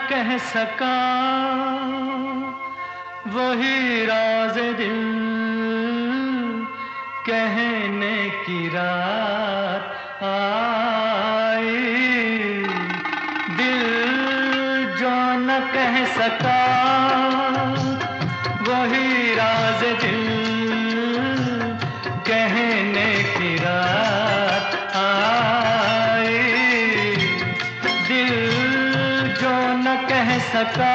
कह सका वही राज़ दिल कहने की रात आई। दिल जो न कह सका वही राज़ दिल कहने की रात आई। दिल जो न कह सका।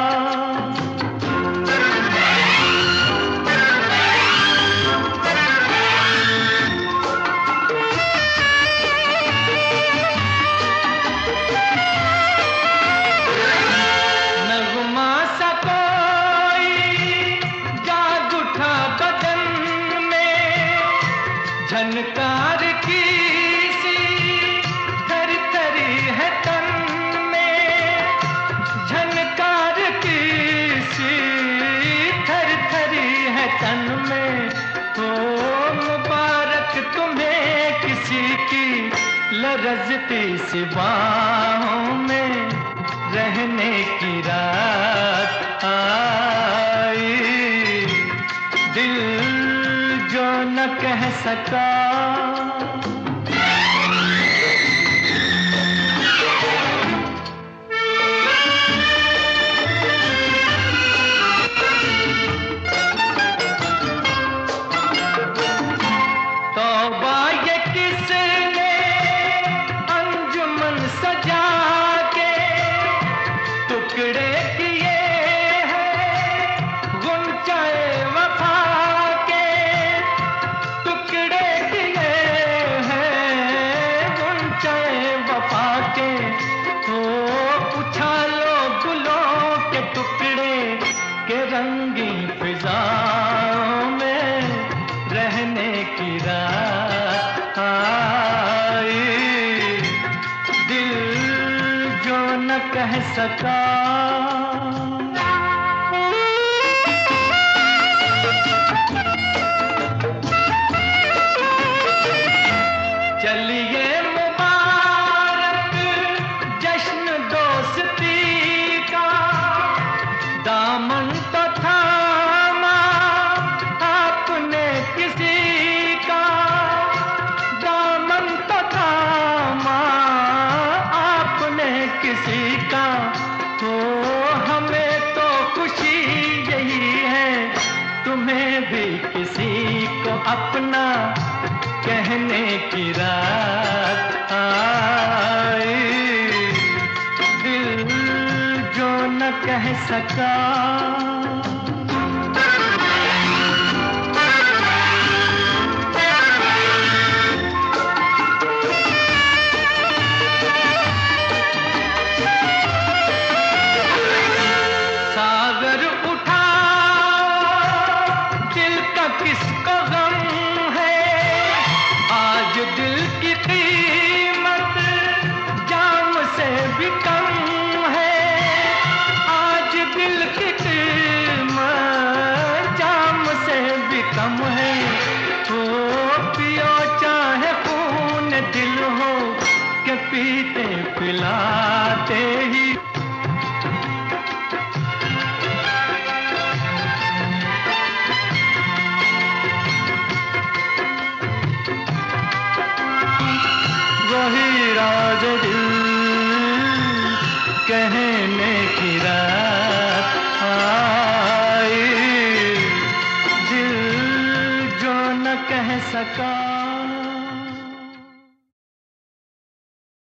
नगमा सा कोई जाग उठा बदन में, झनकार की सी थर थरी है तन में, झनकार की सी थर थरी है तन में। हो मुबारक तुम्हें किसी की लरज़ती सी बाहों में रहने की रात आई। दिल जो न कह सका। तौबा ये किसने अंजुमन सजा के टुकड़े किए हैं गुंचाए वफा के, टुकड़े किए हैं गुंचाए वफा के। हो उछालो गुलों के टुकड़े के रंगीन फिजाओं में रहने की रात आई। दिल जो न कह सका। चलिए मुबारक जश्न दोस्ती का, दामन तो थामा आपने किसी का, दामन तो थामा आपने किसी का। तो हमें तो खुशी यही है तुम्हें भी किसी को अपना कहने की रात आई। दिल जो न कह सका। सागर उठा दिल का किसको गम है, आज दिल की कीमत जाम से भी कम है। आज दिल की कीमत जाम से भी कम है। हो पियो चाहे खून दिल हो के पीते पिलाते ही वही राज दिल कहने की रात आई। दिल जो न कह सका।